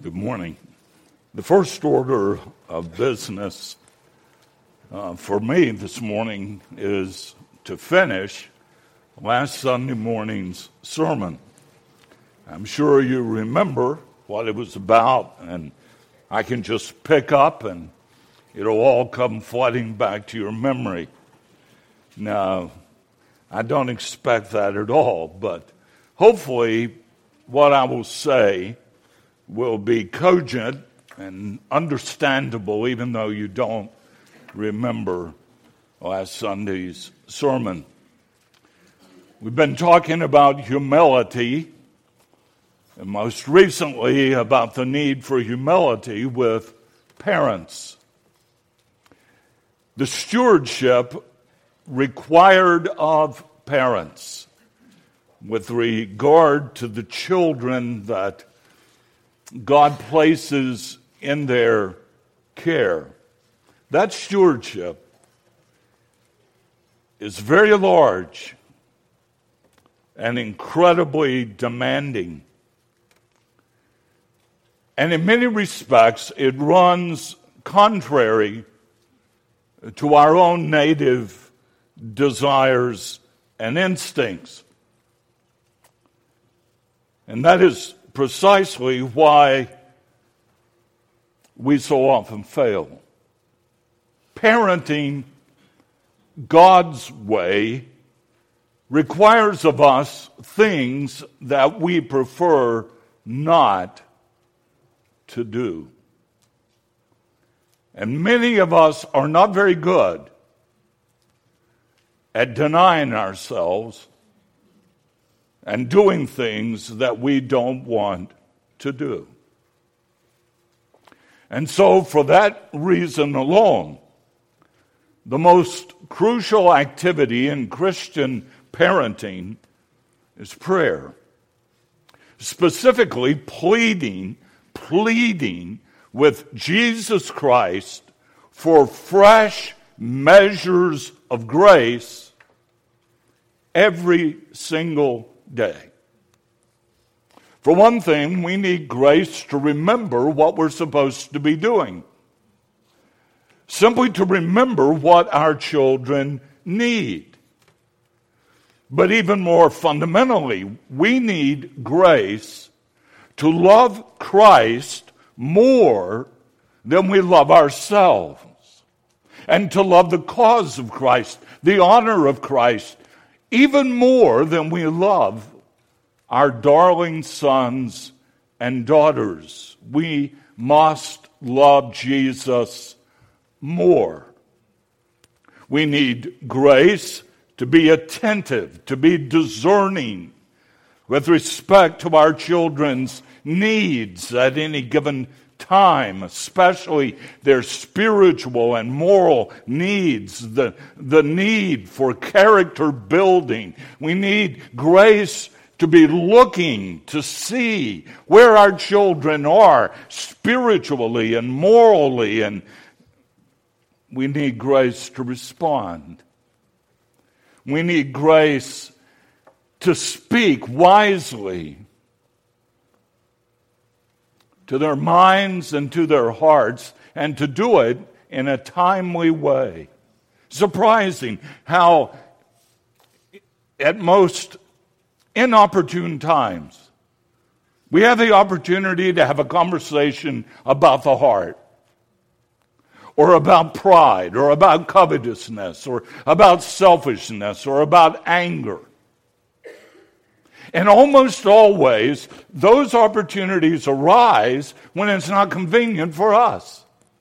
Good morning. The first order of business for me this morning is to finish last Sunday morning's sermon. I'm sure you remember what it was about, and I can just pick up and it'll all come flooding back to your memory. Now, I don't expect that at all, but hopefully what I will say will be cogent and understandable, even though you don't remember last Sunday's sermon. We've been talking about humility, and most recently about the need for humility with parents. The stewardship required of parents with regard to the children that God places in their care. That stewardship is very large and incredibly demanding. And in many respects, it runs contrary to our own native desires and instincts. And that is precisely why we so often fail. Parenting God's way requires of us things that we prefer not to do. And many of us are not very good at denying ourselves and doing things that we don't want to do. And so, for that reason alone, the most crucial activity in Christian parenting is prayer. Specifically, pleading with Jesus Christ for fresh measures of grace every single day. For one thing, we need grace to remember what we're supposed to be doing. Simply to remember what our children need. But even more fundamentally, we need grace to love Christ more than we love ourselves. And to love the cause of Christ, the honor of Christ, even more than we love our darling sons and daughters. We must love Jesus more. We need grace to be attentive, to be discerning with respect to our children's needs at any given time, especially their spiritual and moral needs, the need for character building. We need grace to be looking to see where our children are spiritually and morally, and we need grace to respond. We need grace to speak wisely to their minds and to their hearts, and to do it in a timely way. Surprising how at most inopportune times we have the opportunity to have a conversation about the heart, or about pride, or about covetousness, or about selfishness, or about anger. And almost always, those opportunities arise when it's not convenient for us.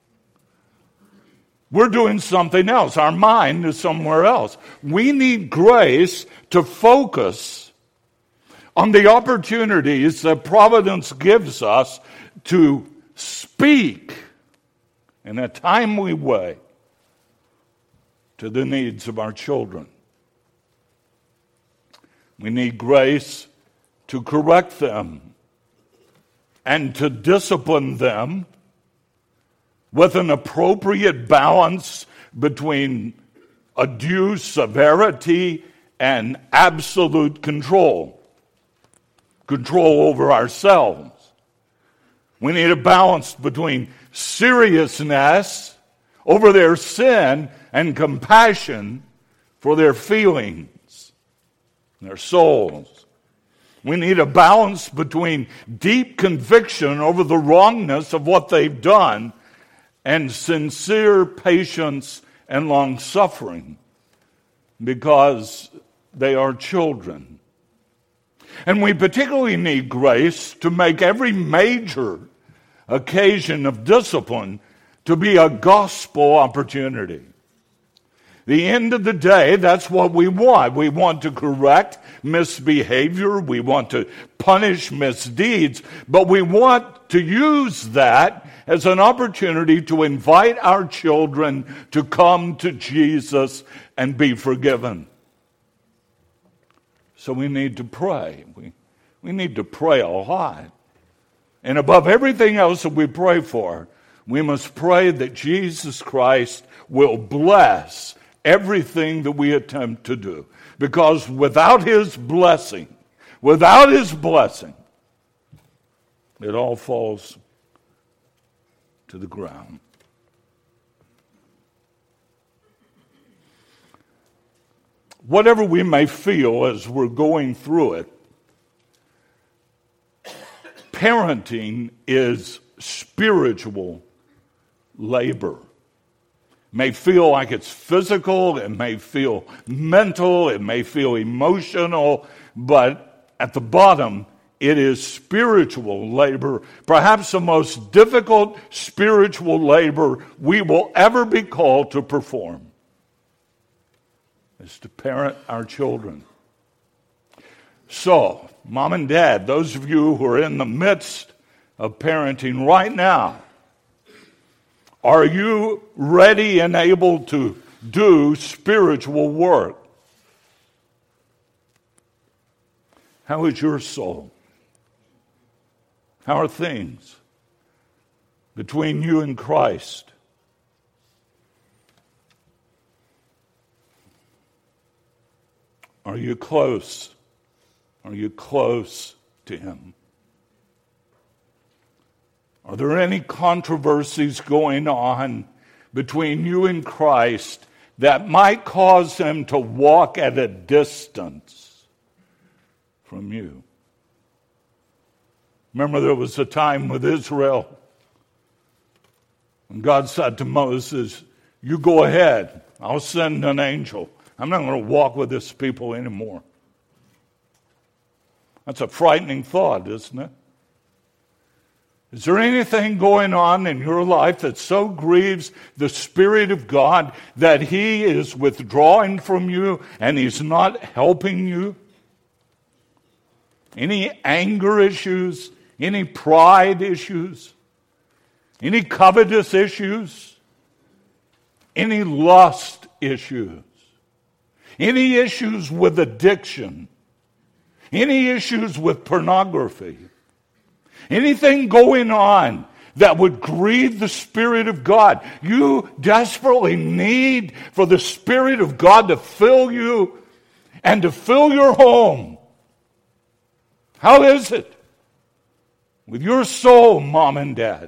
We're doing something else. Our mind is somewhere else. We need grace to focus on the opportunities that Providence gives us to speak in a timely way to the needs of our children. We need grace to correct them and to discipline them with an appropriate balance between a due severity and absolute control over ourselves. We need a balance between seriousness over their sin and compassion for their feelings, their souls. We need a balance between deep conviction over the wrongness of what they've done and sincere patience and long-suffering because they are children. And we particularly need grace to make every major occasion of discipline to be a gospel opportunity. The end of the day, that's what we want. We want to correct misbehavior. We want to punish misdeeds. But we want to use that as an opportunity to invite our children to come to Jesus and be forgiven. So we need to pray. We need to pray a lot. And above everything else that we pray for, we must pray that Jesus Christ will bless everything that we attempt to do. Because without His blessing, it all falls to the ground. Whatever we may feel as we're going through it, parenting is spiritual labor. It may feel like it's physical, it may feel mental, it may feel emotional, but at the bottom, it is spiritual labor, perhaps the most difficult spiritual labor we will ever be called to perform, is to parent our children. So, Mom and Dad, those of you who are in the midst of parenting right now, are you ready and able to do spiritual work? How is your soul? How are things between you and Christ? Are you close? Are you close to Him? Are there any controversies going on between you and Christ that might cause Him to walk at a distance from you? Remember, there was a time with Israel when God said to Moses, "You go ahead, I'll send an angel. I'm not going to walk with this people anymore." That's a frightening thought, isn't it? Is there anything going on in your life that so grieves the Spirit of God that He is withdrawing from you and He's not helping you? Any anger issues? Any pride issues? Any covetous issues? Any lust issues? Any issues with addiction? Any issues with pornography? Anything going on that would grieve the Spirit of God? You desperately need for the Spirit of God to fill you and to fill your home. How is it with your soul, Mom and Dad?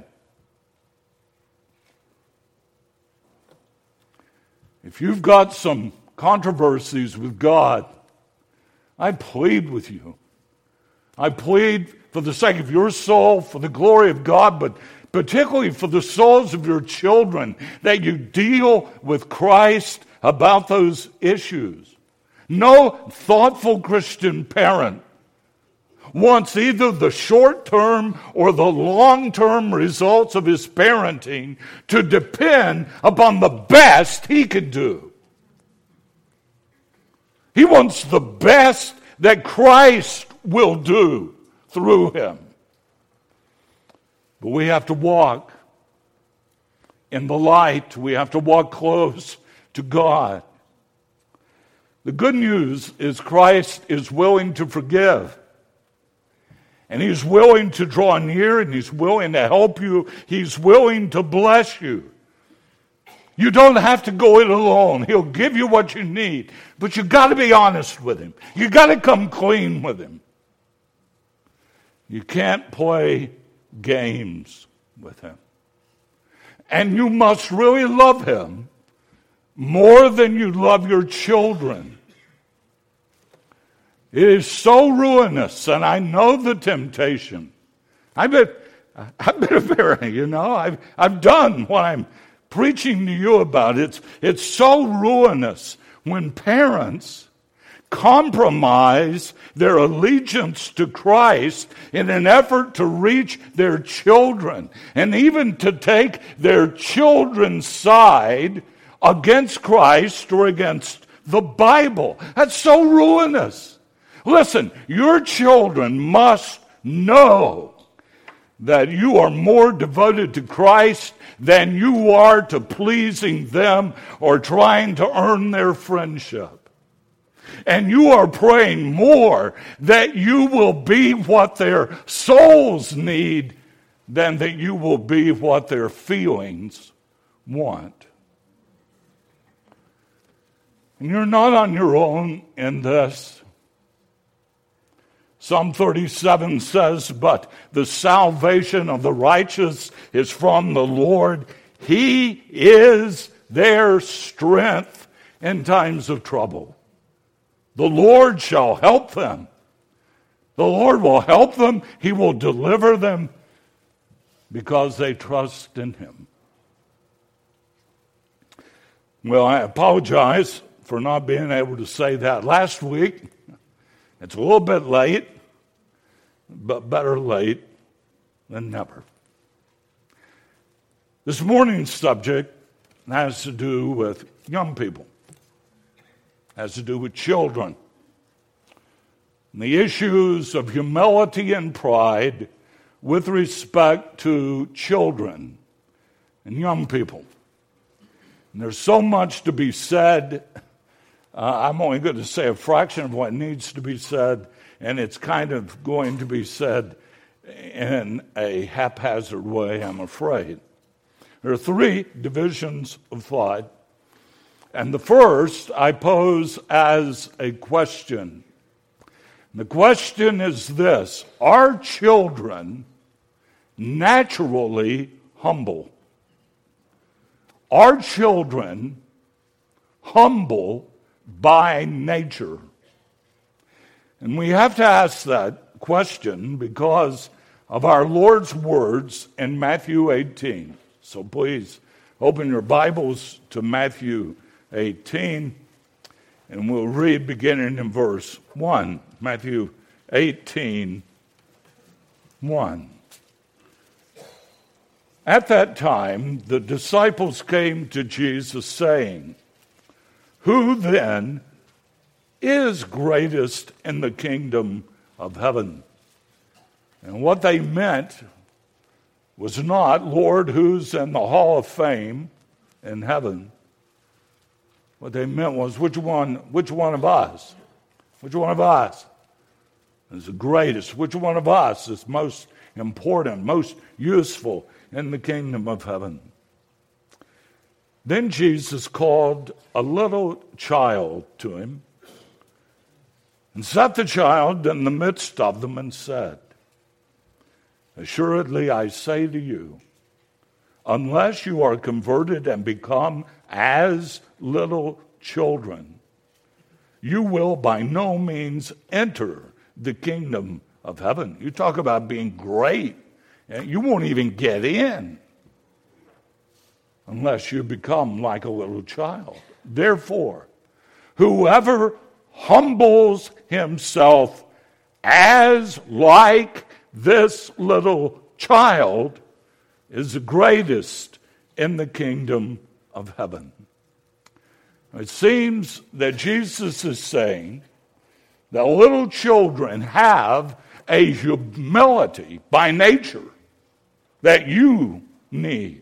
If you've got some controversies with God, I plead with you. I plead for the sake of your soul, for the glory of God, but particularly for the souls of your children, that you deal with Christ about those issues. No thoughtful Christian parent wants either the short-term or the long-term results of his parenting to depend upon the best he can do. He wants the best that Christ will do through him. But we have to walk in the light. We have to walk close to God. The good news is Christ is willing to forgive. And He's willing to draw near, and He's willing to help you. He's willing to bless you. You don't have to go it alone. He'll give you what you need. But you've got to be honest with Him. You've got to come clean with Him. You can't play games with him. And you must really love him more than you love your children. It is so ruinous, and I know the temptation. I've been a parent, I've done what I'm preaching to you about. It's so ruinous when parents compromise their allegiance to Christ in an effort to reach their children, and even to take their children's side against Christ or against the Bible. That's so ruinous. Listen, your children must know that you are more devoted to Christ than you are to pleasing them or trying to earn their friendship. And you are praying more that you will be what their souls need than that you will be what their feelings want. And you're not on your own in this. Psalm 37 says, "But the salvation of the righteous is from the Lord. He is their strength in times of trouble. The Lord shall help them." The Lord will help them. He will deliver them because they trust in him. Well, I apologize for not being able to say that last week. It's a little bit late, but better late than never. This morning's subject has to do with young people, has to do with children, and the issues of humility and pride with respect to children and young people. And there's so much to be said. I'm only going to say a fraction of what needs to be said, and it's kind of going to be said in a haphazard way, I'm afraid. There are three divisions of thought, and the first I pose as a question. The question is this: are children naturally humble? Are children humble by nature? And we have to ask that question because of our Lord's words in Matthew 18. So please open your Bibles to Matthew 18, and we'll read beginning in verse 1. Matthew 18, 1. At that time, the disciples came to Jesus saying, "Who then is greatest in the kingdom of heaven?" And what they meant was not, "Lord, who's in the hall of fame in heaven?" What they meant was, which one of us? Which one of us is the greatest? Which one of us is most important, most useful in the kingdom of heaven? Then Jesus called a little child to him and set the child in the midst of them and said, "Assuredly I say to you, unless you are converted and become as little children, you will by no means enter the kingdom of heaven." You talk about being great, and you won't even get in unless you become like a little child. Therefore, whoever humbles himself as like this little child is the greatest in the kingdom of heaven. It seems that Jesus is saying that little children have a humility by nature that you need.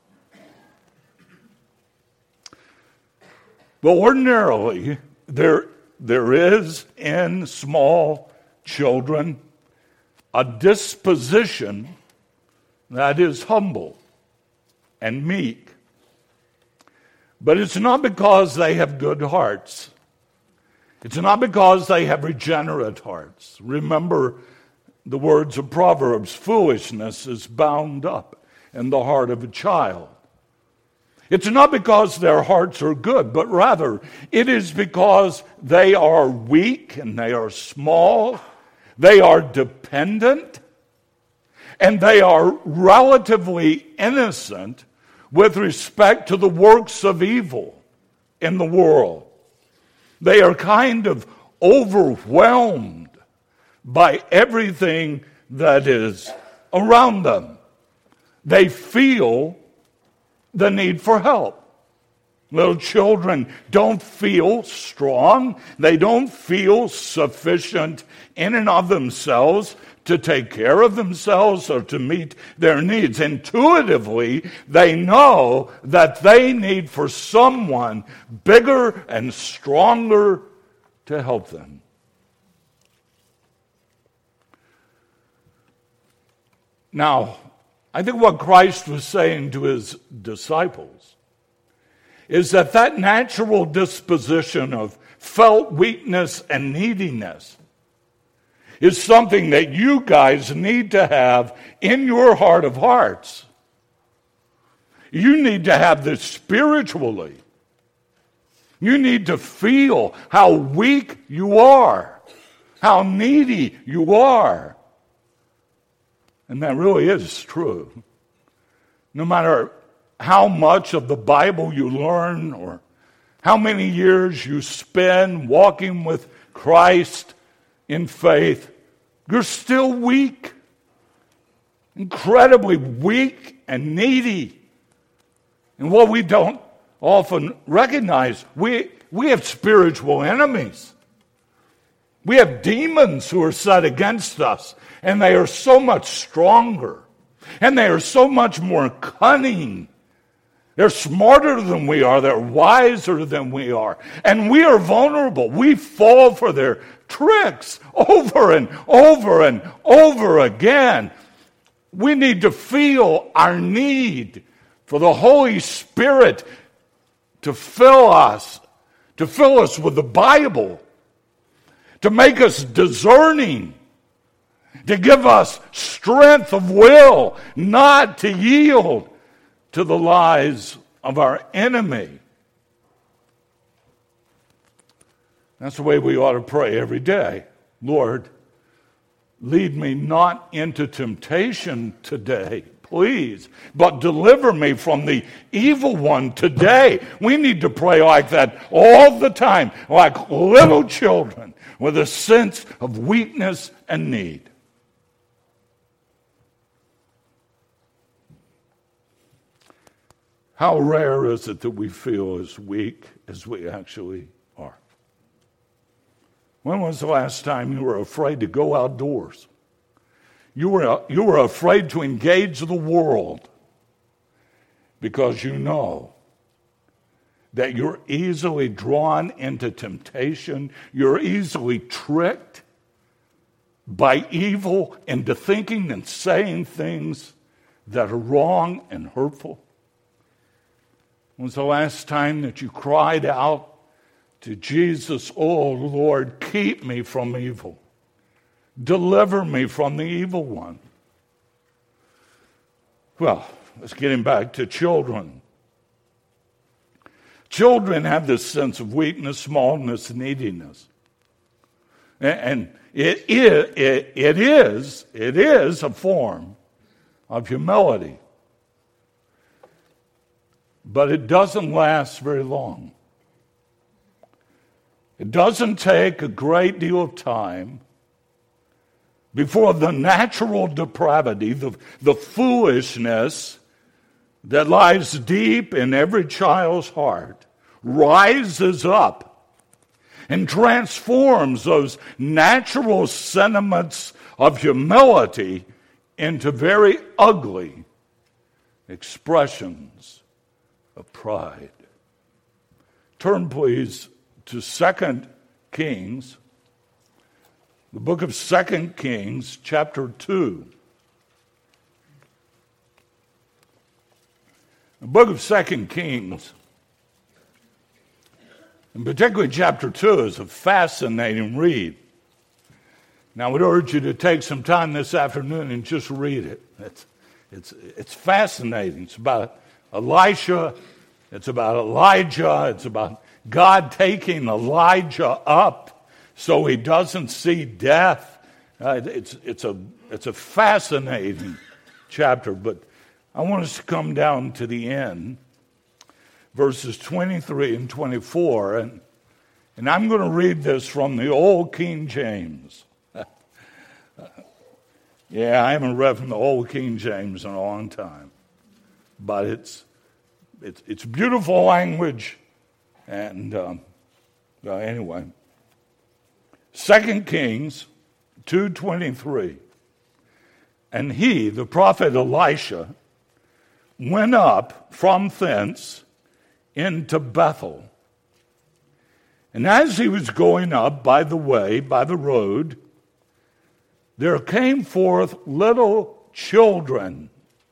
But ordinarily, there is in small children a disposition that is humble and meek. But it's not because they have good hearts. It's not because they have regenerate hearts. Remember the words of Proverbs, foolishness is bound up in the heart of a child. It's not because their hearts are good, but rather it is because they are weak and they are small, they are dependent, and they are relatively innocent with respect to the works of evil in the world. They are kind of overwhelmed by everything that is around them. They feel the need for help. Little children don't feel strong. They don't feel sufficient in and of themselves to take care of themselves or to meet their needs. Intuitively, they know that they need for someone bigger and stronger to help them. Now, I think what Christ was saying to his disciples is that natural disposition of felt weakness and neediness is something that you guys need to have in your heart of hearts. You need to have this spiritually. You need to feel how weak you are, how needy you are. And that really is true. No matter how much of the Bible you learn or how many years you spend walking with Christ in faith, you're still weak, incredibly weak and needy. And what we don't often recognize, we have spiritual enemies. We have demons who are set against us, and they are so much stronger, and they are so much more cunning. They're smarter than we are. They're wiser than we are. And we are vulnerable. We fall for their tricks over and over and over again. We need to feel our need for the Holy Spirit to fill us with the Bible, to make us discerning, to give us strength of will, not to yield to the lies of our enemy. That's the way we ought to pray every day. Lord, lead me not into temptation today, please, but deliver me from the evil one today. We need to pray like that all the time, like little children with a sense of weakness and need. How rare is it that we feel as weak as we actually are? When was the last time you were afraid to go outdoors? You were afraid to engage the world because you know that you're easily drawn into temptation. You're easily tricked by evil into thinking and saying things that are wrong and hurtful. When was the last time that you cried out to Jesus, "Oh Lord, keep me from evil. Deliver me from the evil one"? Well, let's get him back to children. Children have this sense of weakness, smallness, neediness. And it is a form of humility. But it doesn't last very long. It doesn't take a great deal of time before the natural depravity, the foolishness that lies deep in every child's heart rises up and transforms those natural sentiments of humility into very ugly expressions of pride. Turn, please, to 2 Kings, the book of 2 Kings, chapter 2. The book of 2 Kings, and particularly chapter 2, is a fascinating read. Now, I would urge you to take some time this afternoon and just read it. It's fascinating. It's about Elisha. It's about Elijah. It's about God taking Elijah up so he doesn't see death. It's a fascinating chapter, but I want us to come down to the end, verses 23 and 24, and I'm going to read this from the Old King James. Yeah, I haven't read from the Old King James in a long time, but it's beautiful language, and anyway, 2 Kings 2:23, and he, the prophet Elisha, went up from thence into Bethel. And as he was going up by the way, by the road, there came forth little children.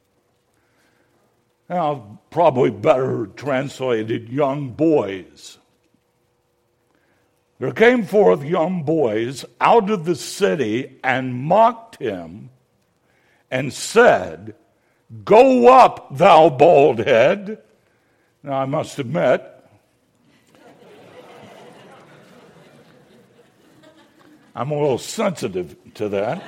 Now, probably better translated, young boys. There came forth young boys out of the city and mocked him and said, "Go up, thou bald head." Now, I must admit, I'm a little sensitive to that.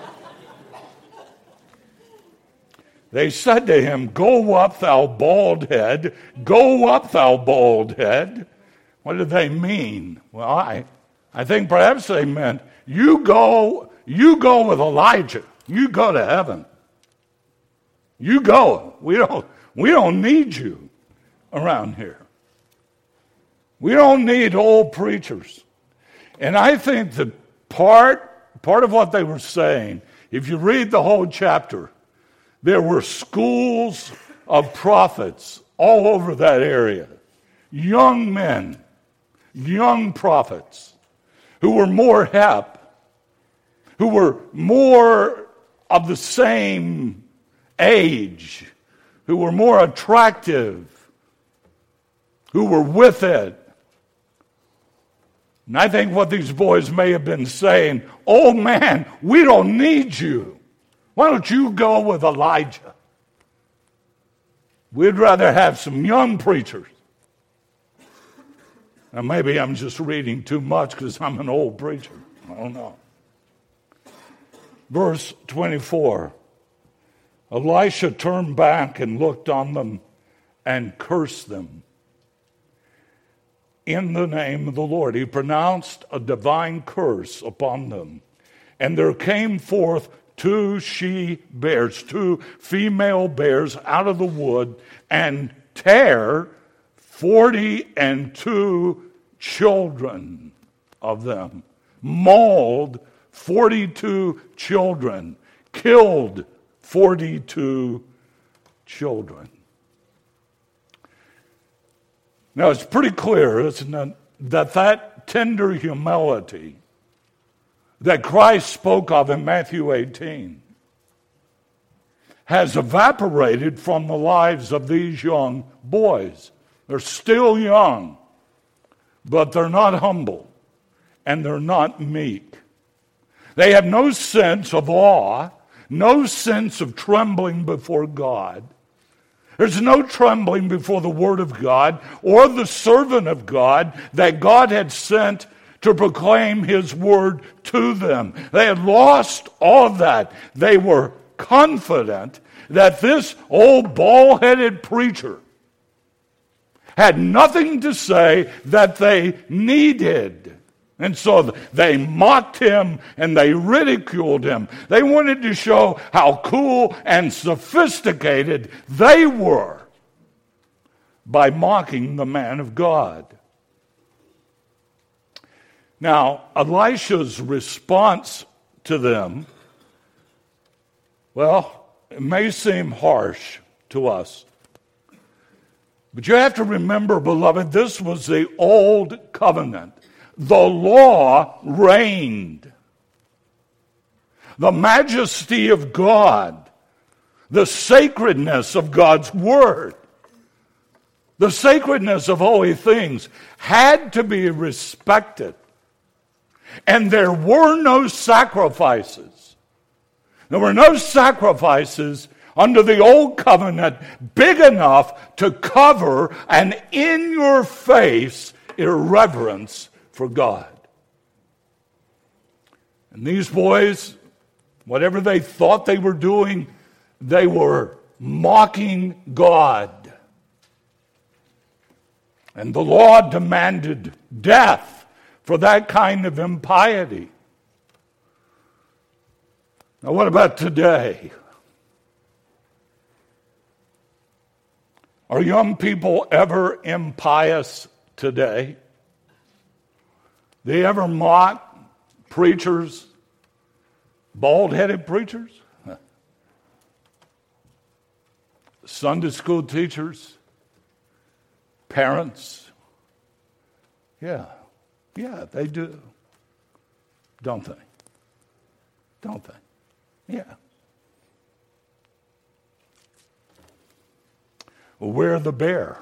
They said to him, "Go up, thou bald head. Go up, thou bald head." What did they mean? Well, I think perhaps they meant, you go with Elijah. You go to heaven. You go. We don't need you around here. We don't need old preachers. And I think the part of what they were saying, if you read the whole chapter, there were schools of prophets all over that area. Young men, young prophets who were more hep, who were more of the same age, who were more attractive, who were with it. And I think what these boys may have been saying, "Oh man, we don't need you. Why don't you go with Elijah? We'd rather have some young preachers." Now maybe I'm just reading too much because I'm an old preacher. I don't know. Verse 24. Elisha turned back and looked on them and cursed them in the name of the Lord. He pronounced a divine curse upon them. And there came forth 2 she-bears, 2 female bears out of the wood, and tare 42 children of them, mauled 42 children, killed 42 children. Now, it's pretty clear, isn't it, that tender humility that Christ spoke of in Matthew 18 has evaporated from the lives of these young boys. They're still young, but they're not humble, and they're not meek. They have no sense of awe, no sense of trembling before God. There's no trembling before the Word of God or the servant of God that God had sent to proclaim His Word to them. They had lost all of that. They were confident that this old bald-headed preacher had nothing to say that they needed. And so they mocked him and they ridiculed him. They wanted to show how cool and sophisticated they were by mocking the man of God. Now, Elisha's response to them, well, it may seem harsh to us. But you have to remember, beloved, this was the old covenant. The law reigned. The majesty of God, the sacredness of God's word, the sacredness of holy things had to be respected. And there were no sacrifices. There were no sacrifices under the old covenant big enough to cover an in-your-face irreverence for God. And these boys, whatever they thought they were doing, they were mocking God. And the law demanded death for that kind of impiety. Now, what about today? Are young people ever impious today? They ever mock preachers, bald-headed preachers? Sunday school teachers? Parents? Yeah, they do. Don't they? Don't they? Yeah. Well, where's the bear?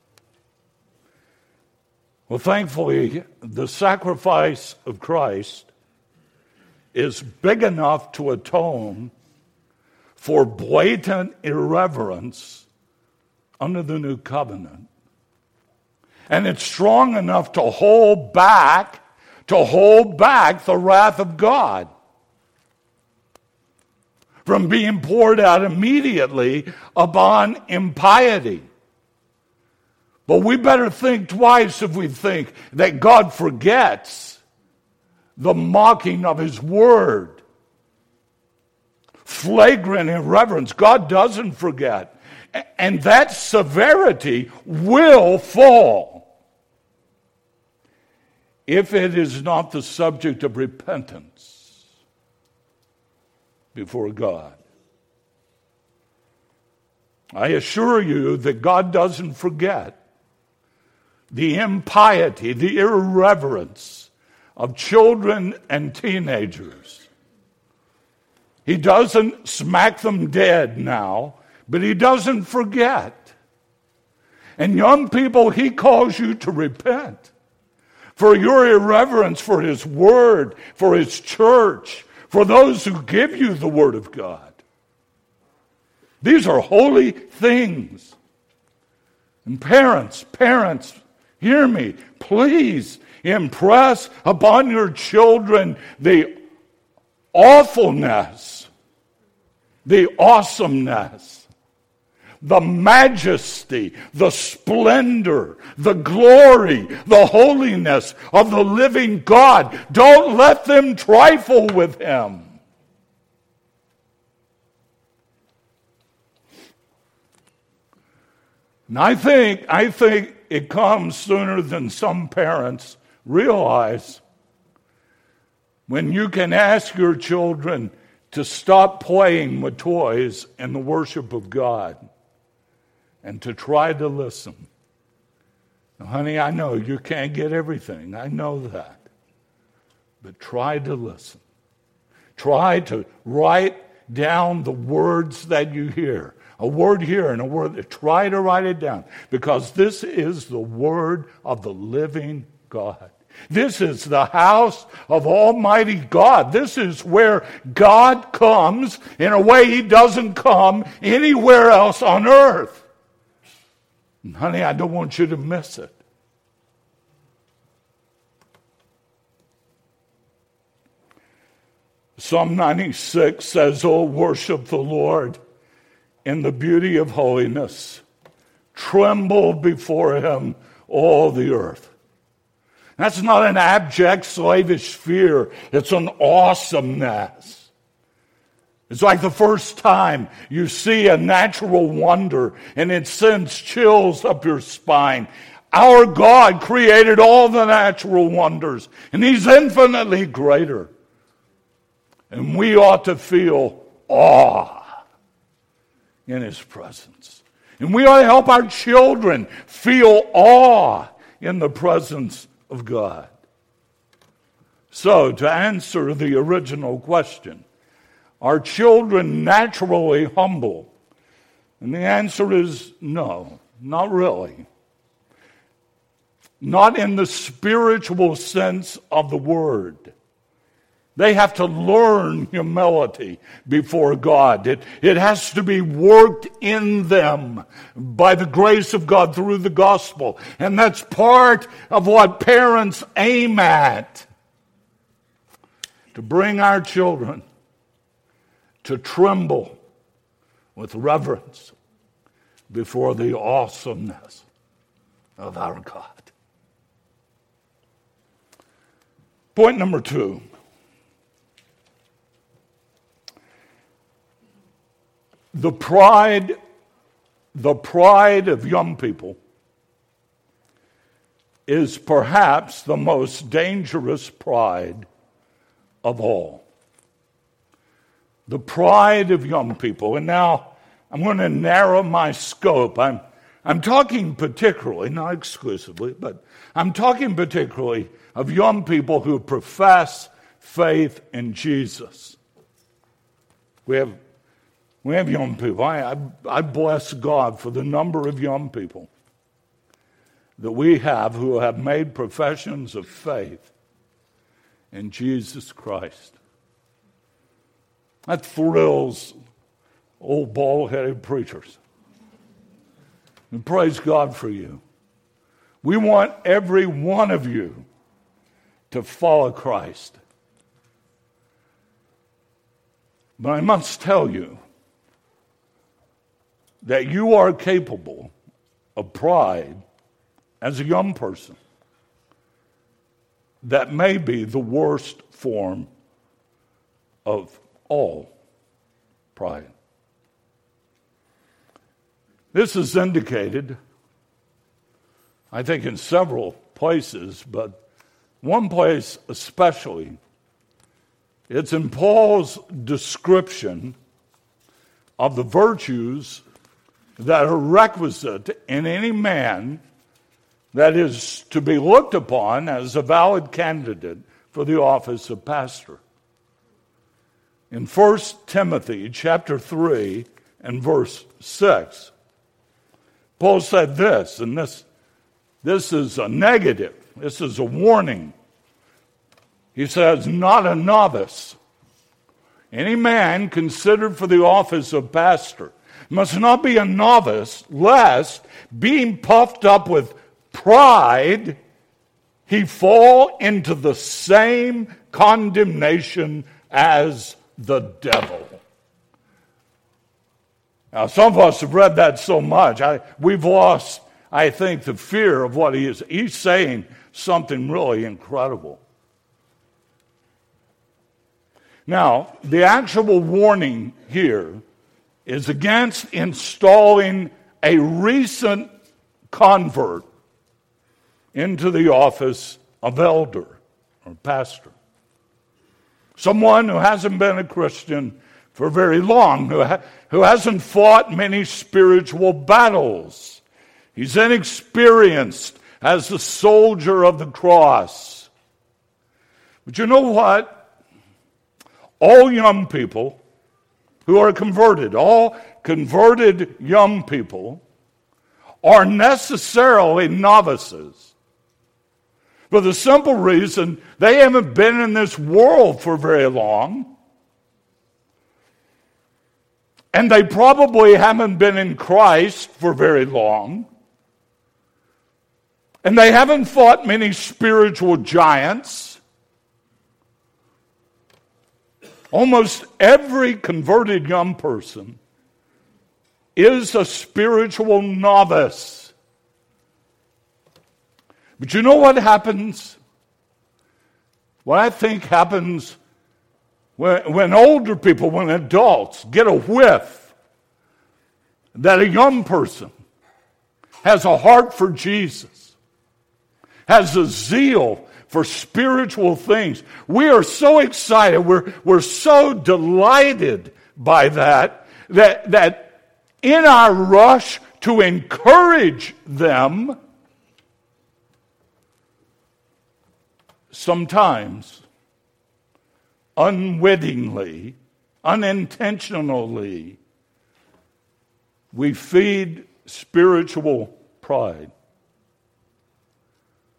Well, thankfully, the sacrifice of Christ is big enough to atone for blatant irreverence under the new covenant. And it's strong enough to hold back the wrath of God from being poured out immediately upon impiety. But we better think twice if we think that God forgets the mocking of his word. Flagrant irreverence. God doesn't forget. And that severity will fall if it is not the subject of repentance before God. I assure you that God doesn't forget the impiety, the irreverence of children and teenagers. He doesn't smack them dead now, but he doesn't forget. And young people, he calls you to repent for your irreverence for his word, for his church, for those who give you the word of God. These are holy things. And parents, hear me. Please impress upon your children the awfulness, the awesomeness, the majesty, the splendor, the glory, the holiness of the living God. Don't let them trifle with him. And I think it comes sooner than some parents realize when you can ask your children to stop playing with toys in the worship of God and to try to listen. Now, honey, I know you can't get everything. I know that. But try to listen. Try to write down the words that you hear. A word here and a word. Try to write it down. Because this is the word of the living God. This is the house of Almighty God. This is where God comes in a way he doesn't come anywhere else on earth. And honey, I don't want you to miss it. Psalm 96 says, "Oh, worship the Lord in the beauty of holiness. Tremble before him, all the earth." That's not an abject, slavish fear. It's an awesomeness. It's like the first time you see a natural wonder and it sends chills up your spine. Our God created all the natural wonders, and he's infinitely greater. And we ought to feel awe in his presence. And we ought to help our children feel awe in the presence of God. So, to answer the original question, are children naturally humble? And the answer is no, not really. not in the spiritual sense of the word. They have to learn humility before God. It has to be worked in them by the grace of God through the gospel. And that's part of what parents aim at. To bring our children to tremble with reverence before the awesomeness of our God. Point number 2. The pride of young people is perhaps the most dangerous pride of all. The pride of young people. And now I'm going to narrow my scope. I'm talking particularly, not exclusively, but I'm talking particularly of young people who profess faith in Jesus. We have young people. I bless God for the number of young people that we have who have made professions of faith in Jesus Christ. That thrills old bald-headed preachers. And praise God for you. We want every one of you to follow Christ. But I must tell you that you are capable of pride as a young person that may be the worst form of all pride. This is indicated, I think, in several places, but one place especially. It's in Paul's description of the virtues that are requisite in any man that is to be looked upon as a valid candidate for the office of pastor. In 1 Timothy chapter 3 and verse 6, Paul said this, and this is a negative, this is a warning. He says, not a novice. Any man considered for the office of pastor must not be a novice, lest, being puffed up with pride, he fall into the same condemnation as the devil. Now, some of us have read that so much, we've lost, I think, the fear of what he is. He's saying something really incredible. Now, the actual warning here is against installing a recent convert into the office of elder or pastor. Someone who hasn't been a Christian for very long, who hasn't fought many spiritual battles. He's inexperienced as a soldier of the cross. But you know what? All young people who are converted, all converted young people, are necessarily novices. For the simple reason they haven't been in this world for very long. And they probably haven't been in Christ for very long. And they haven't fought many spiritual giants. Almost every converted young person is a spiritual novice. But you know what happens? What I think happens when older people, when adults get a whiff that a young person has a heart for Jesus, has a zeal for spiritual things. We are so excited, we're so delighted by that in our rush to encourage them, sometimes unwittingly, unintentionally, we feed spiritual pride.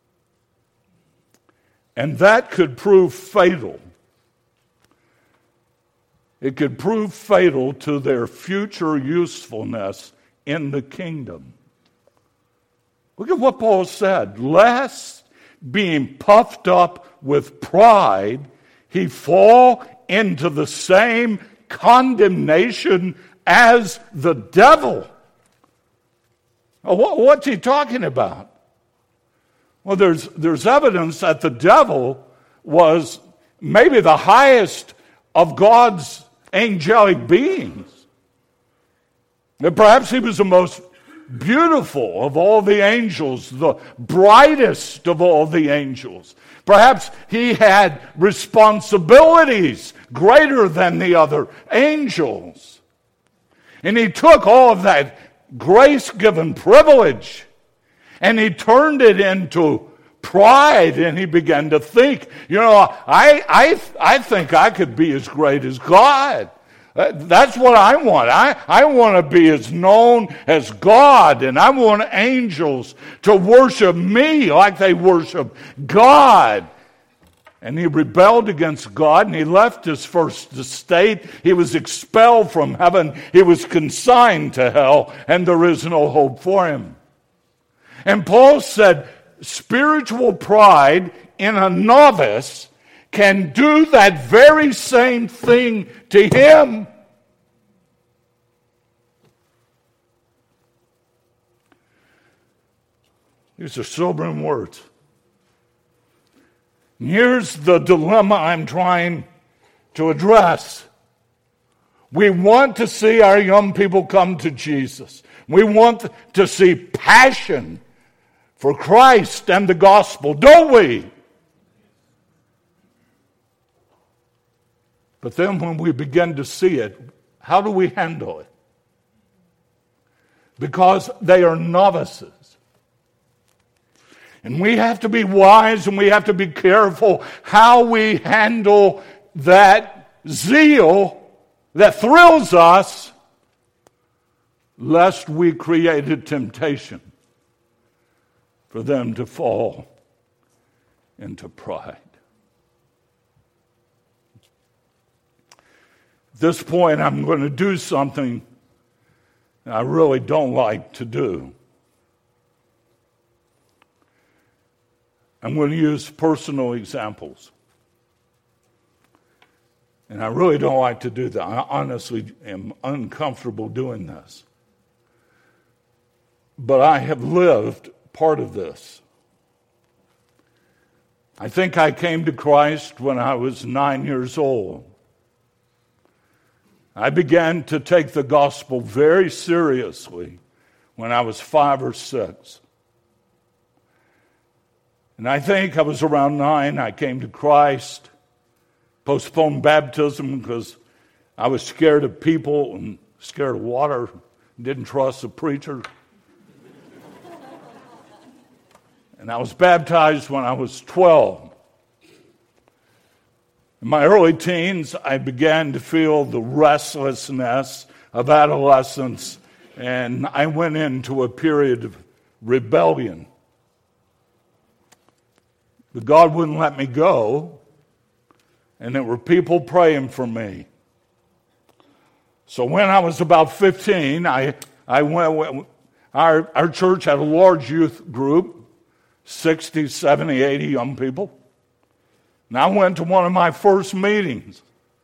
And that could prove fatal. It could prove fatal to their future usefulness in the kingdom. Look at what Paul said. Lest, being puffed up with pride, he fall into the same condemnation as the devil. What's he talking about? Well, there's evidence that the devil was maybe the highest of God's angelic beings. And perhaps he was the most beautiful of all the angels, the brightest of all the angels. Perhaps he had responsibilities greater than the other angels. And he took all of that grace-given privilege and he turned it into pride, and he began to think, I think I could be as great as God. That's what I want. I want to be as known as God, and I want angels to worship me like they worship God. And he rebelled against God, and he left his first estate. He was expelled from heaven. He was consigned to hell, and there is no hope for him. And Paul said, spiritual pride in a novice can do that very same thing to him. These are sobering words. And here's the dilemma I'm trying to address. We want to see our young people come to Jesus. We want to see passion for Christ and the gospel, don't we? But then when we begin to see it, how do we handle it? Because they are novices. And we have to be wise and we have to be careful how we handle that zeal that thrills us, lest we create a temptation for them to fall into pride. At this point, I'm going to do something I really don't like to do. I'm going to use personal examples. And I really don't like to do that. I honestly am uncomfortable doing this. But I have lived part of this. I think I came to Christ when I was 9 years old. I began to take the gospel very seriously when I was 5 or 6. And I think I was around 9, I came to Christ, postponed baptism because I was scared of people and scared of water, didn't trust the preacher. And I was baptized when I was 12. In my early teens, I began to feel the restlessness of adolescence, and I went into a period of rebellion. But God wouldn't let me go, and there were people praying for me. So when I was about 15, I went. Our church had a large youth group, 60, 70, 80 young people. And I went to one of my first meetings.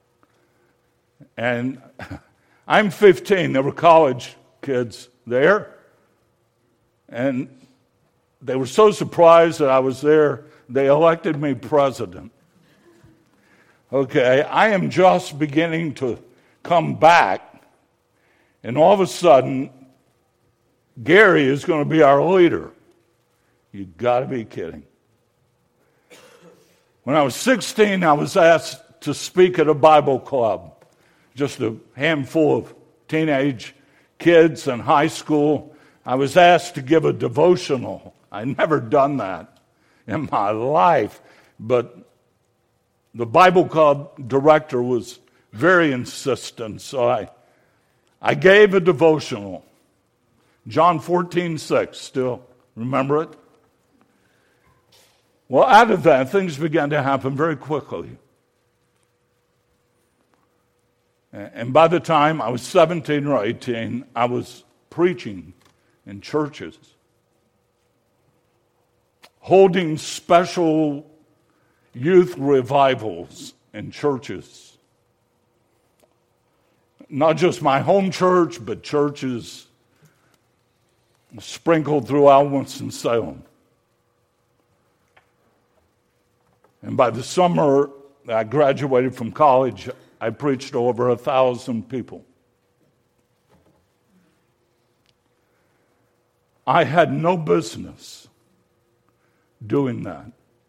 And I'm 15. There were college kids there. And they were so surprised that I was there, they elected me president. Okay, I am just beginning to come back. And all of a sudden, Gary is going to be our leader. You got to be kidding. When I was 16, I was asked to speak at a Bible club. Just a handful of teenage kids in high school. I was asked to give a devotional. I'd never done that in my life. But the Bible club director was very insistent. So I gave a devotional. John 14:6. Still remember it? Well, out of that, things began to happen very quickly. And by the time I was 17 or 18, I was preaching in churches, holding special youth revivals in churches. Not just my home church, but churches sprinkled throughout Winston-Salem. And by the summer I graduated from college, I preached to over 1,000 people. I had no business doing that.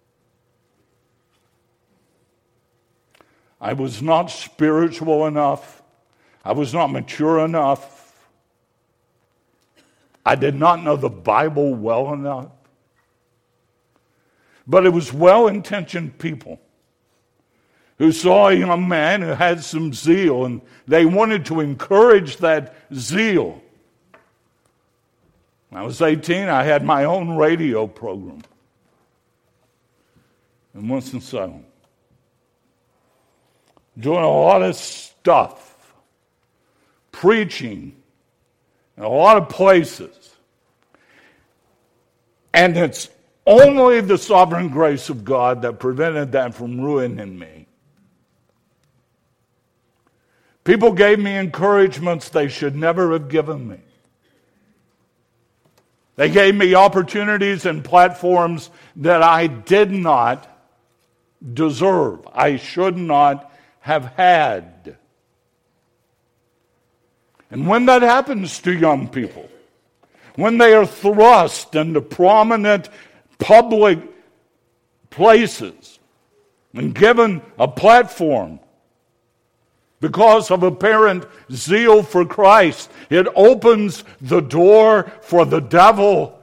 I was not spiritual enough. I was not mature enough. I did not know the Bible well enough. But it was well-intentioned people who saw a young man who had some zeal, and they wanted to encourage that zeal. When I was 18, I had my own radio program in Winston-Salem, doing a lot of stuff, preaching in a lot of places. And it's only the sovereign grace of God that prevented that from ruining me. People gave me encouragements they should never have given me. They gave me opportunities and platforms that I did not deserve. I should not have had. And when that happens to young people, when they are thrust into prominent public places and given a platform because of apparent zeal for Christ, it opens the door for the devil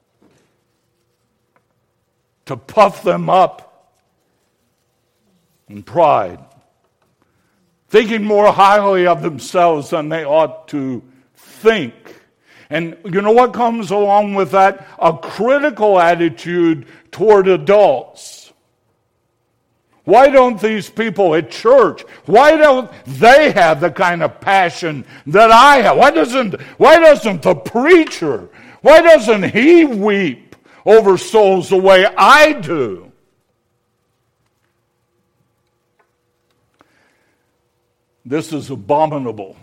to puff them up in pride, thinking more highly of themselves than they ought to think. And you know what comes along with that? A critical attitude toward adults. Why don't these people at church, why don't they have the kind of passion that I have? Why doesn't the preacher, why doesn't he weep over souls the way I do? This is abominable.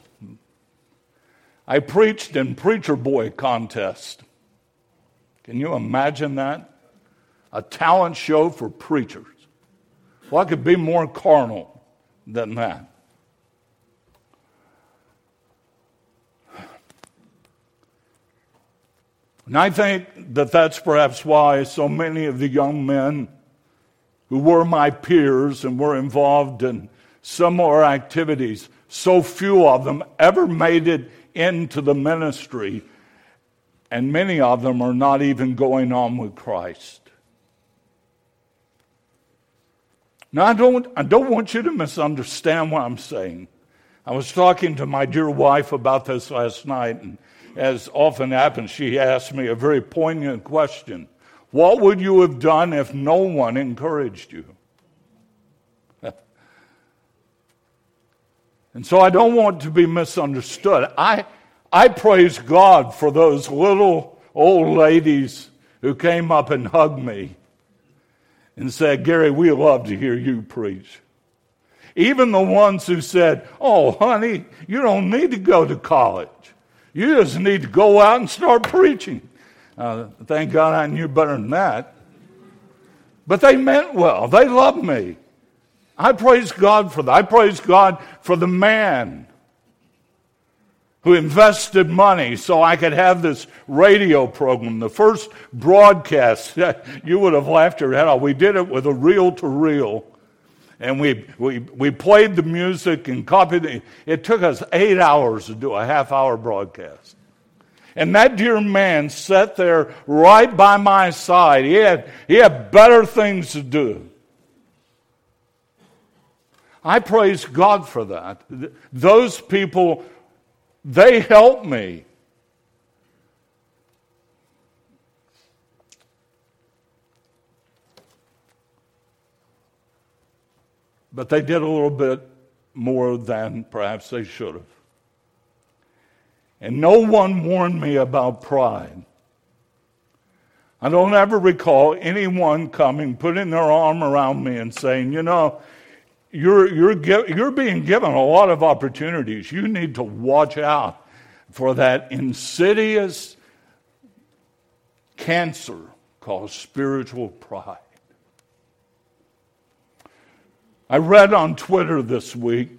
I preached in Preacher Boy contest. Can you imagine that? A talent show for preachers. What could be more carnal than that? And I think that that's perhaps why so many of the young men who were my peers and were involved in similar activities, so few of them ever made it into the ministry, and many of them are not even going on with Christ. Now, I don't want you to misunderstand what I'm saying. I was talking to my dear wife about this last night, and as often happens, she asked me a very poignant question. What would you have done if no one encouraged you? And so I don't want to be misunderstood. I praise God for those little old ladies who came up and hugged me and said, Gary, we love to hear you preach. Even the ones who said, oh, honey, you don't need to go to college. You just need to go out and start preaching. Thank God I knew better than that. But they meant well. They loved me. I praise God for that. I praise God for the man who invested money so I could have this radio program. The first broadcast, you would have laughed your head off. We did it with a reel-to-reel. And we played the music and copied it. It took us 8 hours to do a half-hour broadcast. And that dear man sat there right by my side. He had better things to do. I praise God for that. Those people, they helped me. but they did a little bit more than perhaps they should have. And no one warned me about pride. I don't ever recall anyone coming, putting their arm around me and saying, you know, you're being given a lot of opportunities. You need to watch out for that insidious cancer called spiritual pride. I read on Twitter this week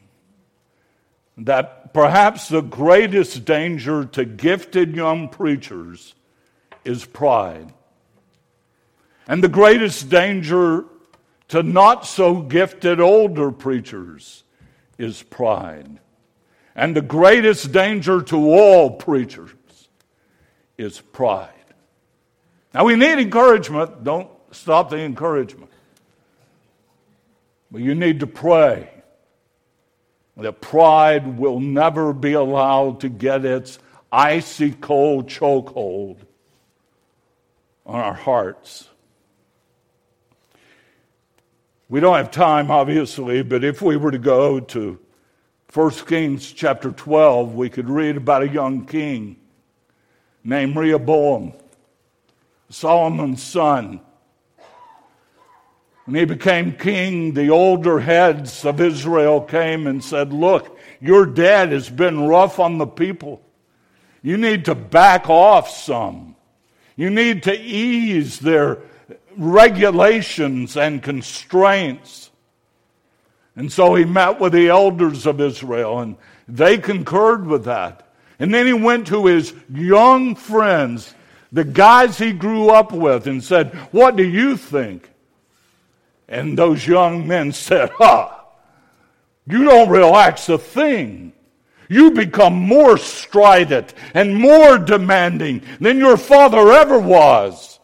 that perhaps the greatest danger to gifted young preachers is pride. And the greatest danger to not so gifted older preachers is pride. And the greatest danger to all preachers is pride. Now we need encouragement. Don't stop the encouragement. But you need to pray that pride will never be allowed to get its icy cold chokehold on our hearts. We don't have time, obviously, but if we were to go to 1 Kings chapter 12, we could read about a young king named Rehoboam, Solomon's son. When he became king, the older heads of Israel came and said, look, your dad has been rough on the people. You need to back off some. You need to ease their regulations and constraints. And so he met with the elders of Israel, and they concurred with that. And then he went to his young friends, the guys he grew up with, and said, what do you think? And those young men said, you don't relax a thing. You become more strident and more demanding than your father ever was.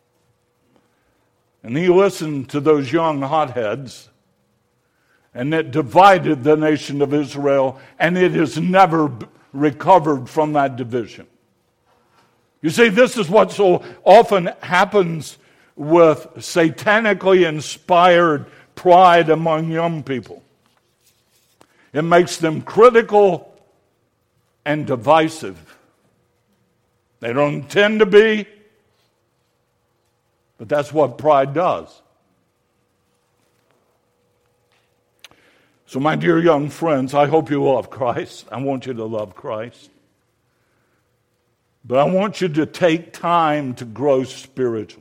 And he listened to those young hotheads, and it divided the nation of Israel, and it has never recovered from that division. You see, this is what so often happens with satanically inspired pride among young people. It makes them critical and divisive. They don't intend to be, but that's what pride does. So my dear young friends, I hope you love Christ. I want you to love Christ. But I want you to take time to grow spiritually.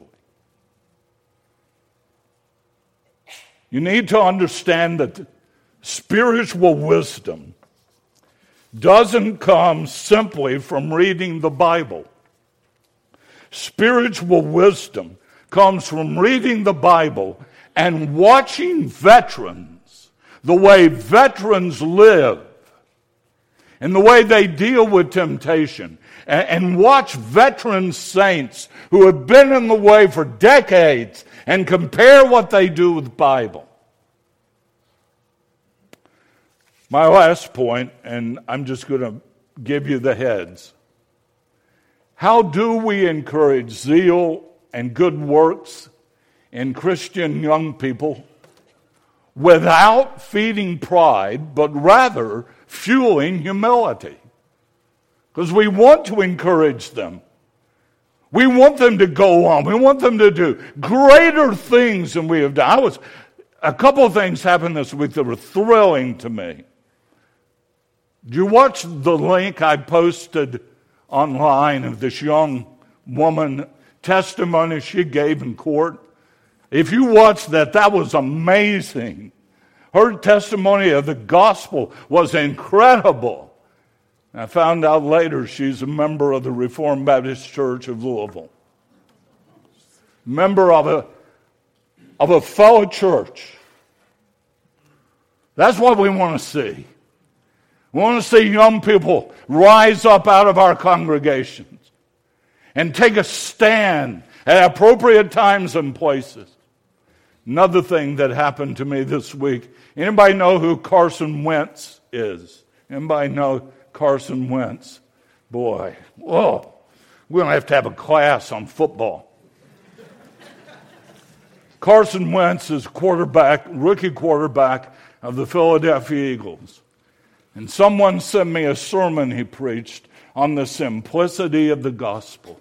You need to understand that spiritual wisdom doesn't come simply from reading the Bible. Spiritual wisdom comes from reading the Bible and watching veterans, the way veterans live, and the way they deal with temptation, and watch veteran saints who have been in the way for decades and compare what they do with the Bible. My last point, and I'm just going to give you the heads. How do we encourage zeal and good works in Christian young people without feeding pride, but rather fueling humility? Because we want to encourage them. We want them to go on. We want them to do greater things than we have done. A couple of things happened this week that were thrilling to me. Did you watch the link I posted online of this young woman testimony she gave in court? If you watched that, that was amazing. Her testimony of the gospel was incredible. I found out later she's a member of the Reformed Baptist Church of Louisville. Member of a fellow church. That's what we want to see. We want to see young people rise up out of our congregations and take a stand at appropriate times and places. Another thing that happened to me this week. Anybody know who Carson Wentz is? Anybody know Carson Wentz? Boy, whoa, we're going to have a class on football. Carson Wentz is rookie quarterback of the Philadelphia Eagles. And someone sent me a sermon he preached on the simplicity of the gospel.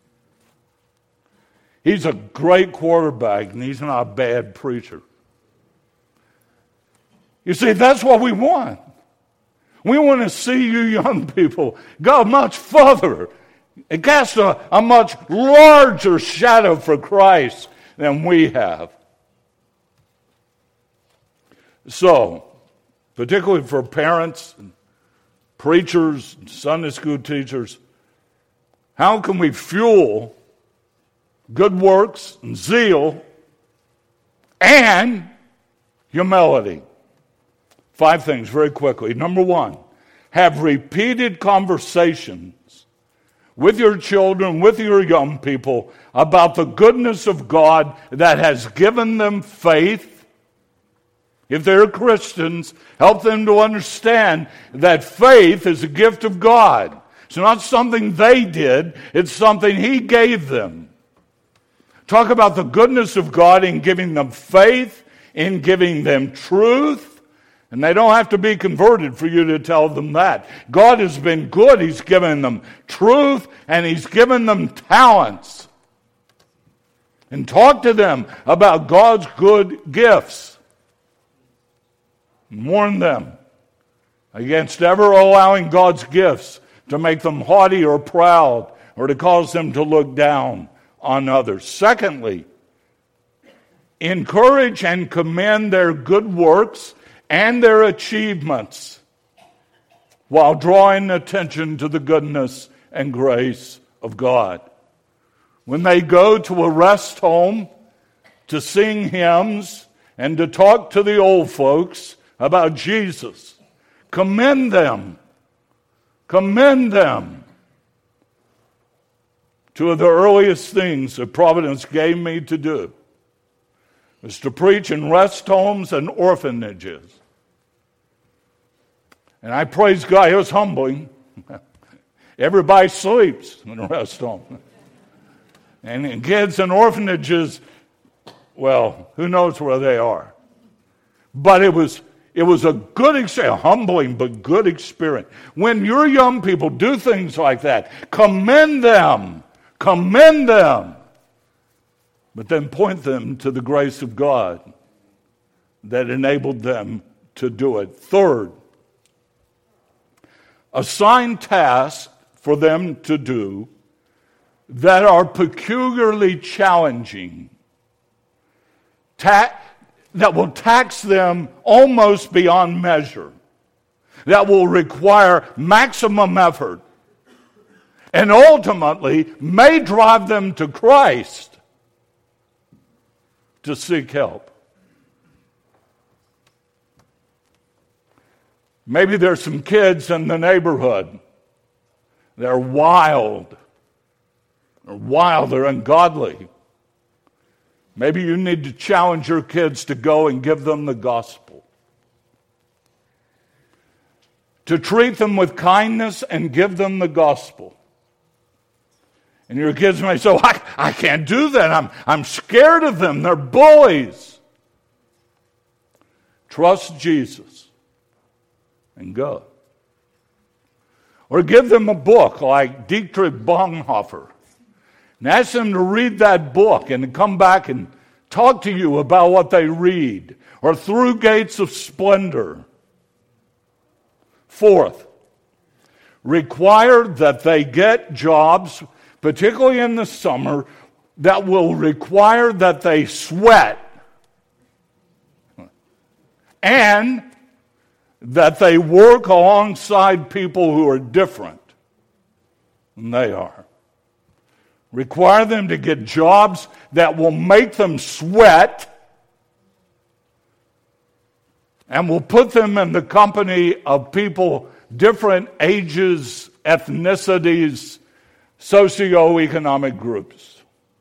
He's a great quarterback, and he's not a bad preacher. You see, that's what we want. We want to see you young people go much further and cast a much larger shadow for Christ than we have. So, particularly for parents, and preachers, and Sunday school teachers, how can we fuel good works and zeal and humility? 5 things very quickly. Number 1, have repeated conversations with your children, with your young people, about the goodness of God that has given them faith. If they're Christians, help them to understand that faith is a gift of God. It's not something they did, it's something He gave them. Talk about the goodness of God in giving them faith, in giving them truth. And they don't have to be converted for you to tell them that. God has been good. He's given them truth, and He's given them talents. And talk to them about God's good gifts. And warn them against ever allowing God's gifts to make them haughty or proud, or to cause them to look down on others. Secondly, encourage and commend their good works and their achievements while drawing attention to the goodness and grace of God. When they go to a rest home to sing hymns and to talk to the old folks about Jesus, commend them. Commend them. 2 of the earliest things that Providence gave me to do was to preach in rest homes and orphanages. And I praise God, it was humbling. Everybody sleeps in a rest home. And kids in orphanages, well, who knows where they are. But it was a good experience, a humbling but good experience. When your young people do things like that, commend them. Commend them. But then point them to the grace of God that enabled them to do it. Third, assign tasks for them to do that are peculiarly challenging, that will tax them almost beyond measure, that will require maximum effort, and ultimately may drive them to Christ to seek help. Maybe there's some kids in the neighborhood. They're wild. They're ungodly. Maybe you need to challenge your kids to go and give them the gospel. To treat them with kindness and give them the gospel. And your kids may say, I can't do that. I'm scared of them. They're bullies. Trust Jesus and go. Or give them a book like Dietrich Bonhoeffer and ask them to read that book and to come back and talk to you about what they read. Or Through Gates of Splendor. Fourth, require that they get jobs, particularly in the summer, that will require that they sweat and that they work alongside people who are different than they are. Require them to get jobs that will make them sweat and will put them in the company of people different ages, ethnicities, socioeconomic groups.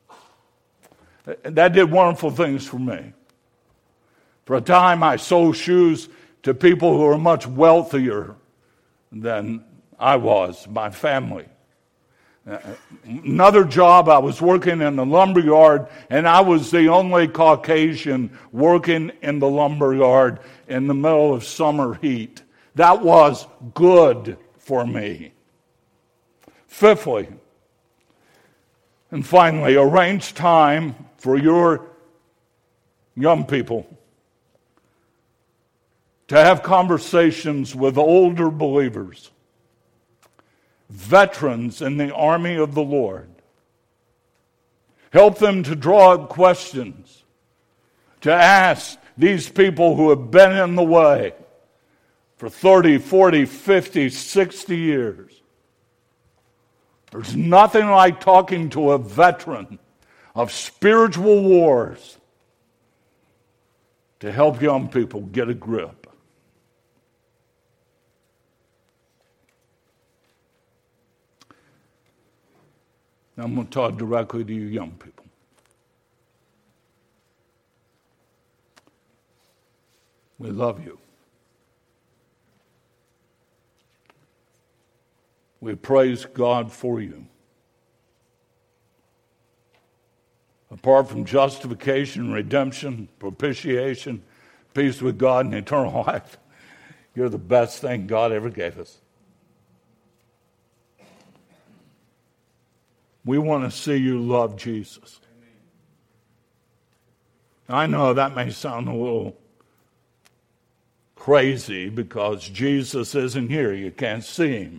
That did wonderful things for me. For a time, I sold shoes to people who were much wealthier than I was, my family. Another job, I was working in the lumber yard, and I was the only Caucasian working in the lumber yard in the middle of summer heat. That was good for me. Fifthly, and finally, arrange time for your young people to have conversations with older believers, veterans in the army of the Lord. Help them to draw up questions, to ask these people who have been in the way for 30, 40, 50, 60 years. There's nothing like talking to a veteran of spiritual wars to help young people get a grip. Now I'm going to talk directly to you young people. We love you. We praise God for you. Apart from justification, redemption, propitiation, peace with God, and eternal life, you're the best thing God ever gave us. We want to see you love Jesus. I know that may sound a little crazy because Jesus isn't here. You can't see him.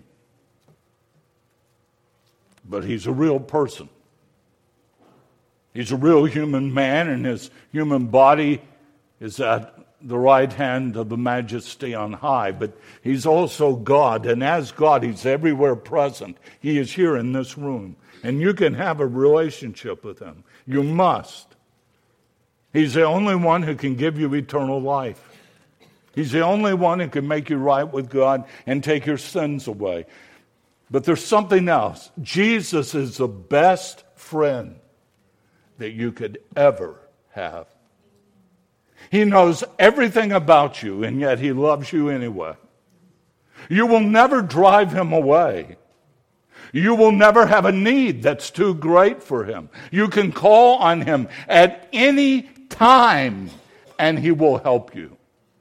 But he's a real person. He's a real human man, and his human body is at the right hand of the Majesty on high. But he's also God, and as God, he's everywhere present. He is here in this room, and you can have a relationship with him. You must. He's the only one who can give you eternal life. He's the only one who can make you right with God and take your sins away. But there's something else. Jesus is the best friend that you could ever have. He knows everything about you, and yet he loves you anyway. You will never drive him away. You will never have a need that's too great for him. You can call on him at any time, and he will help you.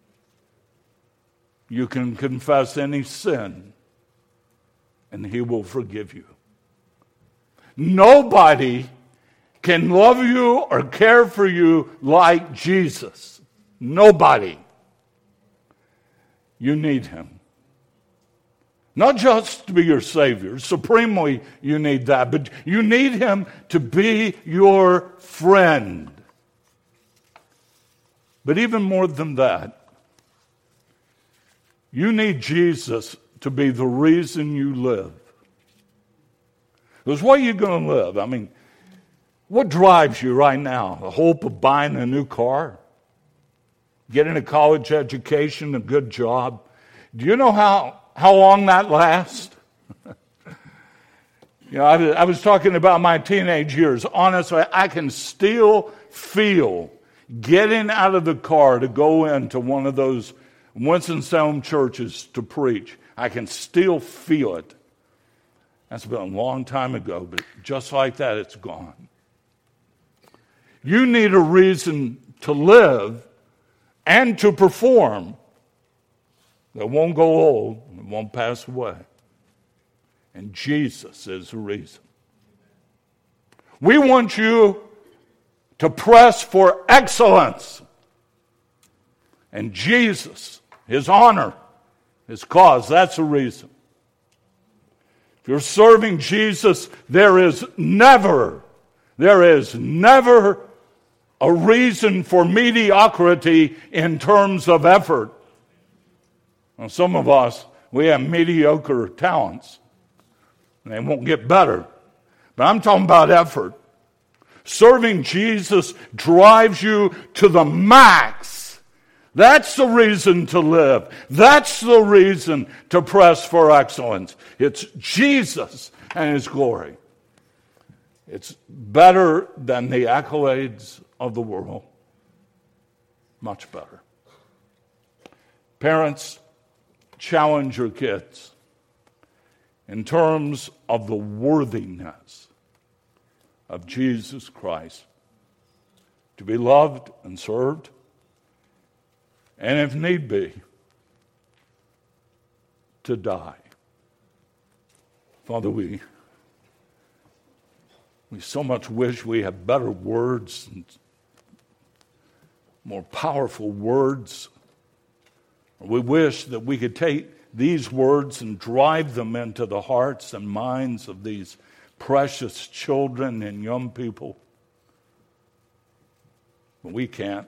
You can confess any sin, and he will forgive you. Nobody can love you or care for you like Jesus. Nobody. You need him. Not just to be your Savior. Supremely, you need that. But you need him to be your friend. But even more than that, you need Jesus to be the reason you live. Because what are you going to live? I mean, what drives you right now? The hope of buying a new car? Getting a college education, a good job? Do you know how long that lasts? I was talking about my teenage years. Honestly, I can still feel getting out of the car to go into one of those Winston-Salem churches to preach. I can still feel it. That's been a long time ago, but just like that, it's gone. You need a reason to live and to perform that won't go old and won't pass away. And Jesus is the reason. We want you to press for excellence. And Jesus, his honor, his cause, that's the reason. If you're serving Jesus, there is never a reason for mediocrity in terms of effort. Now, some of us, we have mediocre talents. And they won't get better. But I'm talking about effort. Serving Jesus drives you to the max. That's the reason to live. That's the reason to press for excellence. It's Jesus and his glory. It's better than the accolades of the world. Much better. Parents, challenge your kids. in terms of the worthiness of Jesus Christ to be loved and served, and if need be, to die. Father, we so much wish we had better words and more powerful words. We wish that we could take these words and drive them into the hearts and minds of these precious children and young people. But we can't.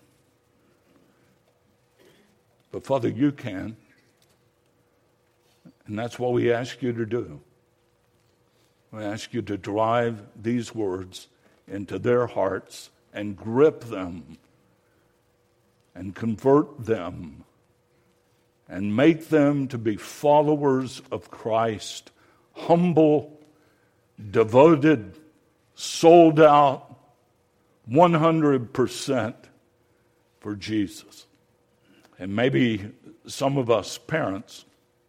But Father, you can. And that's what we ask you to do. We ask you to drive these words into their hearts and grip them and convert them and make them to be followers of Christ, humble, devoted, sold out, 100% for Jesus. And maybe some of us parents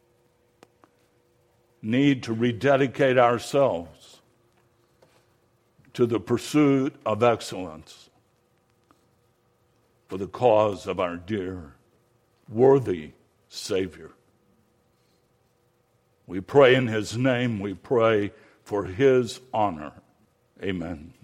need to rededicate ourselves to the pursuit of excellence for the cause of our dear, worthy Savior. We pray in his name. We pray for his honor. Amen.